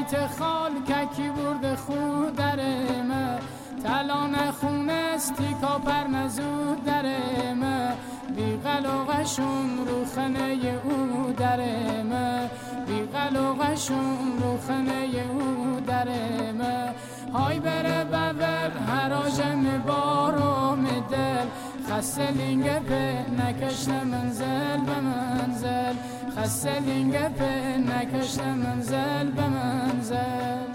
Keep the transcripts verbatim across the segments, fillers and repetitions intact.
بیت خال ککی برد خود درمه تلان خونستی کاپر نزود درمه بی قلوغشون رو خنه او درمه بی قلوغشون رو خنه او درمه های بره ببر هراجم بارم دل خسته لینگه په نکشته منزل به منزل خسته لینگه په نکشته منزل به منزل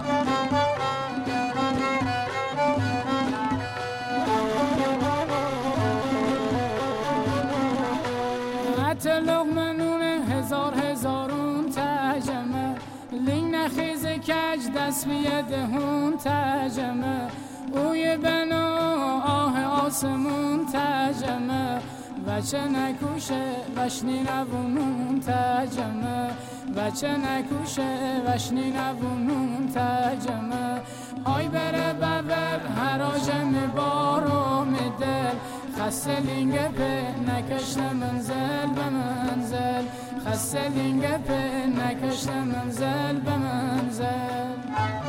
حتی لغمه نون هزار هزارون تجمه لینگ نخیز کج دست بیده هون تجمه اوی بنا آه آسمون تجمه بچه نکوشه وشنی نبونون تجمه بچه نکوشه وشنی نبونون تجمه های بره ببر هراجم بارم دل خسته لینگه په نکشته منزل به منزل خسته لینگه په نکشته منزل به منزل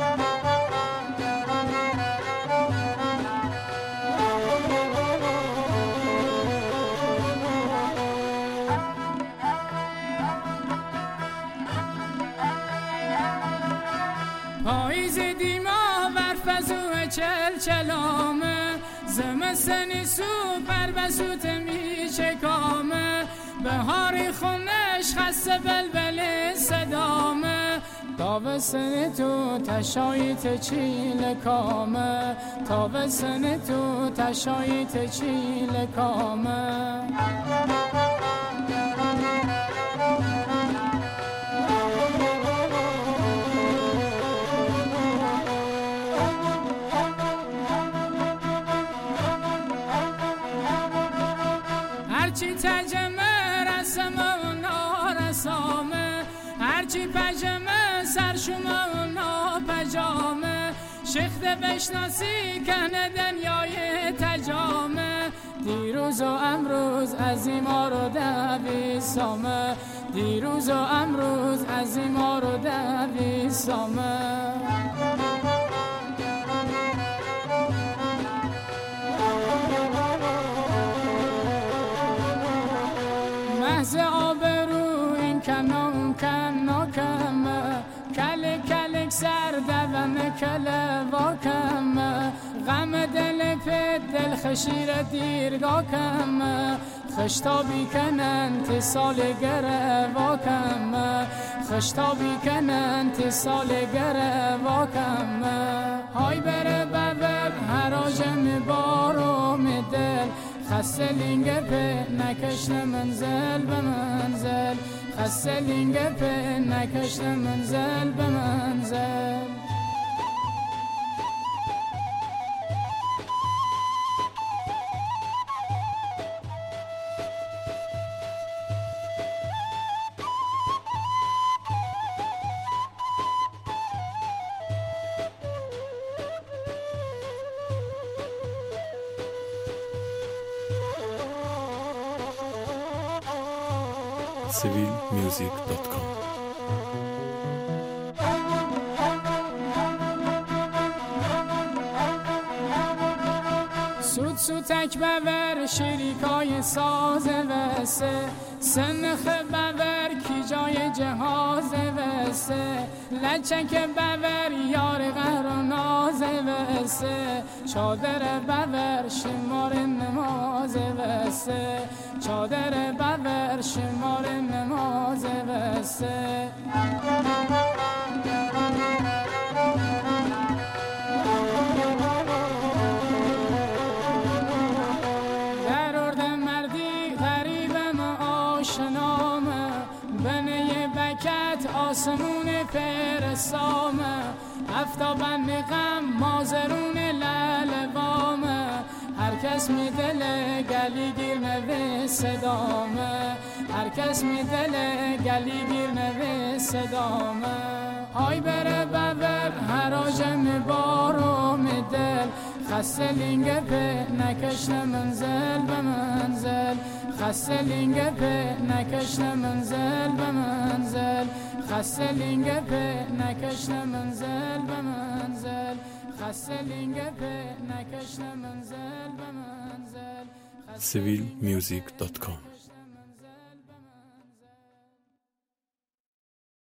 پاییز دیما ورفزو چل چلامه زمستنی سو پر بسوت میشه کامه بهاری خونش خسته بلبل صدامه تابستن تو تشاییت چیل کامه تابستن تو تشاییت چیل کامه هرچی تجمه رسمه و نارسامه هرچی پجمه سرشومه و ناپجامه شخته بشناسی کنه دنیای تجامه دیروز و امروز از ایما رو دویسامه دیروز و امروز از ایما رو دویسامه محض آبرو این کنا اون کنا کمه کلک کلک سر دوم کله واکمه غم دل پت دل خشیر دیرگاه کمه خشتابی کنن تی سال گره واکمه خشتابی کنن تی سال گره واکمه های بره ببر هراجم بارم دل خسته لینگه په نکشته منزل به منزل خسته لینگه په نکشته منزل به منزل civil music dot com سود سوتک ببر شریکای ساز وسه سنخ ببر کی جای جهاز وسه لچک ببر یار قهر و ناز وسه چادر ببر شمار نماز وسه چادر ببر شمار نماز وسه آسمون پرسامه افتابند غم مازرون لالوامه هر کس می دل گلی گیر نوه صدامه هر کس می دل گلی گیر نوه صدامه های بره ببر هراجم بارم دل خسته لینگه په نکشته منزل به منزل خسته لینگه په نکشته منزل به منزل خسته لینگه په نکشته منزل به منزل خسته لینگه په نکشته منزل به منزل سیویل میوزیک دات کام